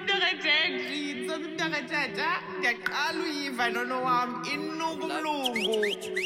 Ndiyaqala uyiva nono wam inungumlungu.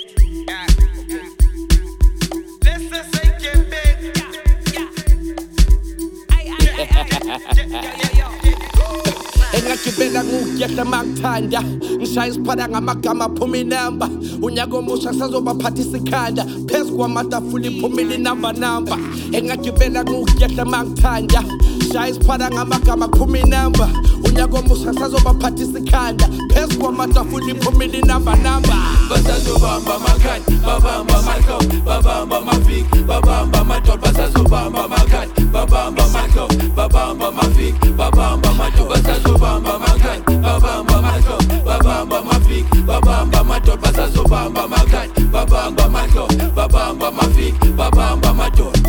Engagibela ngukuyehla makuthanda ngishaya isiphara ngamagama aphuma inamba unyaka omusha sazobaphathisa ikhanda phezu kwamatafula iphumile inamba engagibela ngukuyehla makuthanda ngishaya isiphara ngamagama aphuma inamba unyaka omusha sazobaphathisa ikhanda phezu kwamatafula iphumile inamba basazobamba amakhadi babamba amahlobo babamba amaviki babamba amadoda basazobamba amakhadi babamba amahlobo babamba amaviki babamba amadoda basazobamba amakhadi babamba amahlobo babamba amaviki babamba amadoda basazobamba amakhadi babamba amahlobo babamba amaviki babamba amadoda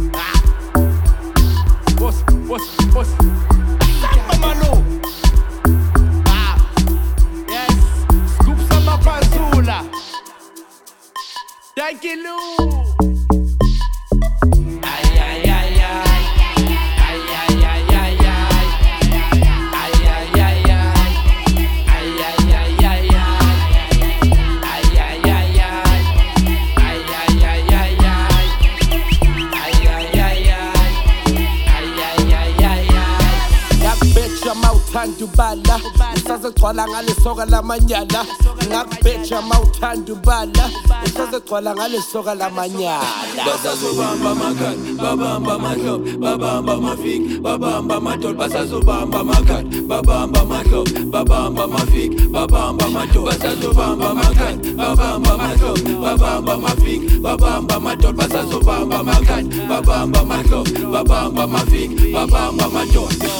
Boss. Mama yes. Scoop sama panzula. Thank you, Lou. Ubala usazegcwala ngalesoka lamanyala ngakubheja mawuthanda ubala usazegcwala ngalesoka lamanyala basazobamba amakhadi babamba amahlobo babamba amaviki babamba amadoda basazobamba amakhadi babamba amahlobo babamba amaviki babamba amadoda basazobamba amakhadi babamba amahlobo babamba amaviki babamba amadoda basazobamba amakhadi babamba amahlobo babamba amaviki babamba amadoda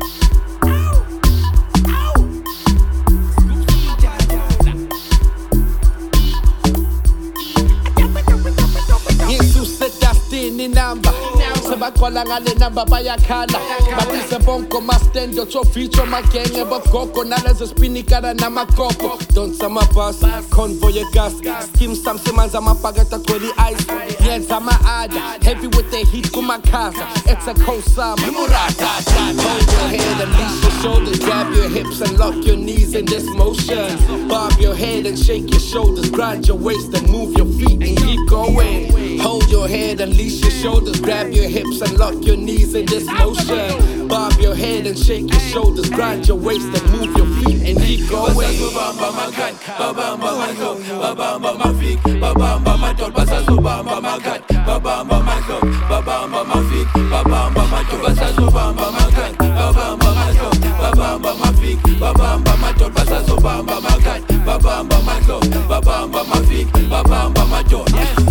inamba sebaqola ngale namba bayakhala batise bonke mastendo tofeature magenge bogogo nalezi spinikara namagogo donsa amabhasi convoy yegas skim samsemanza amabhakede agcwele ice yenza ama-ada heavy with the heat kumakhaza it's a co-summer hold your head and release your shoulders grab your hips and lock your knees in this motion bob your head and shake your shoulders grind your waist and move your feet and keep going hold your head and release your shoulders grab your hips and lock your knees in this motion bob your head and shake your shoulders grind your waist and move your feet and keep going basazobamba amakhadi babamba amahlobo babamba amaviki babamba amadoda basazobamba amakhadi babamba amahlobo babamba amaviki babamba amadoda basazobamba amakhadi babamba amahlobo babamba amaviki babamba amadoda basazobamba amakhadi babamba amahlobo babamba amaviki babamba amadoda